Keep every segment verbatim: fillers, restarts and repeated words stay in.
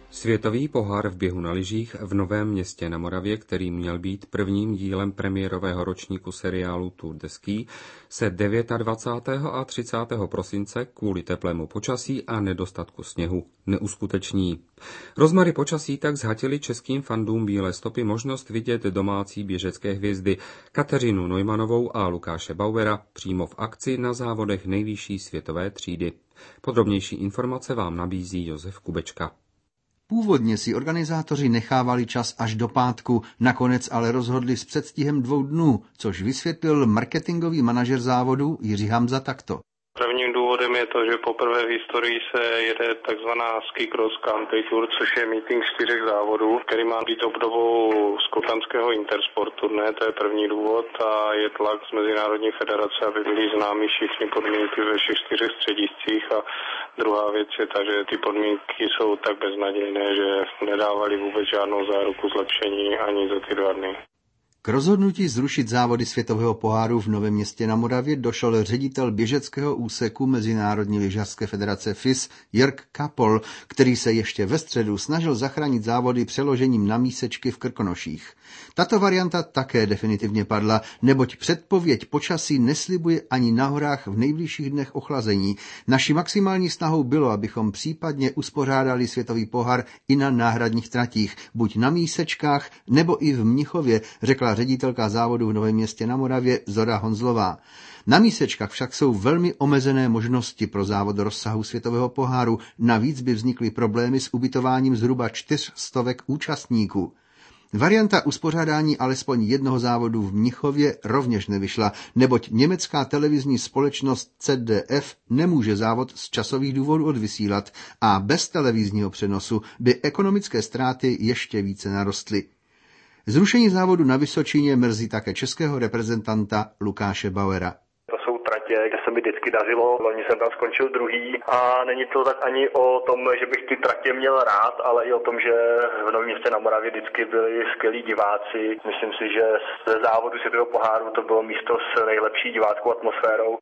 Světový pohár v běhu na lyžích v Novém Městě na Moravě, který měl být prvním dílem premiérového ročníku seriálu Tour de Ski, se dvacátého devátého a třicátého prosince kvůli teplému počasí a nedostatku sněhu neuskuteční. Rozmary počasí tak zhatily českým fandům bílé stopy možnost vidět domácí běžecké hvězdy Kateřinu Neumannovou a Lukáše Bauera přímo v akci na závodech nejvyšší světové třídy. Podrobnější informace vám nabízí Josef Kubečka. Původně si organizátoři nechávali čas až do pátku, nakonec ale rozhodli s předstihem dvou dnů, což vysvětlil marketingový manažer závodu Jiří Hamza takto. Prvním důvodem je to, že poprvé v historii se jede takzvaná Ski Cross Country Tour, což je meeting čtyřech závodů, který má být obdobou skotlandského Intersportu. Ne, to je první důvod a je tlak z Mezinárodní federace, aby byly známy všichni podmínky ve všech čtyřech střediscích a druhá věc je ta, že ty podmínky jsou tak beznadějné, že nedávali vůbec žádnou záruku zlepšení ani za ty dva dny. K rozhodnutí zrušit závody světového poháru v Novém Městě na Moravě došel ředitel běžeckého úseku Mezinárodní lyžařské federace F I S Jörg Kapol, který se ještě ve středu snažil zachránit závody přeložením na mísečky v Krkonoších. Tato varianta také definitivně padla, neboť předpověď počasí neslibuje ani na horách v nejbližších dnech ochlazení. Naší maximální snahou bylo, abychom případně uspořádali světový pohár i na náhradních tratích, buď na mísečkách nebo i v Mnichově, řekla ředitelka závodu v Novém Městě na Moravě Zora Honzlová. Na mísečkách však jsou velmi omezené možnosti pro závod rozsahu světového poháru, navíc by vznikly problémy s ubytováním zhruba čtyř stovek účastníků. Varianta uspořádání alespoň jednoho závodu v Mnichově rovněž nevyšla, neboť německá televizní společnost Z D F nemůže závod z časových důvodů odvysílat a bez televizního přenosu by ekonomické ztráty ještě více narostly. Zrušení závodu na Vysočině mrzí také českého reprezentanta Lukáše Bauera. To jsou tratě, kde se mi vždycky dařilo, loni jsem tam skončil druhý a není to tak ani o tom, že bych ty tratě měl rád, ale i o tom, že v Novém Městě na Moravě vždycky byli skvělí diváci. Myslím si, že ze závodu světového poháru to bylo místo s nejlepší diváckou atmosférou.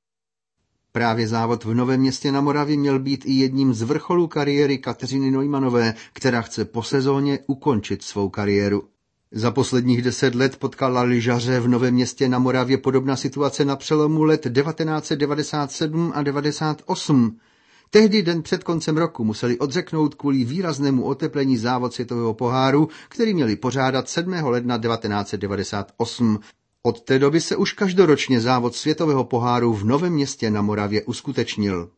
Právě závod v Novém Městě na Moravě měl být i jedním z vrcholů kariéry Kateřiny Neumannové, která chce po sezóně ukončit svou kariéru. Za posledních deset let potkala lyžaře v Novém Městě na Moravě podobná situace na přelomu let devatenáct set devadesát sedm a devadesát osm. Tehdy den před koncem roku museli odřeknout kvůli výraznému oteplení závod světového poháru, který měli pořádat sedmého ledna devatenáct set devadesát osm. Od té doby se už každoročně závod světového poháru v Novém Městě na Moravě uskutečnil.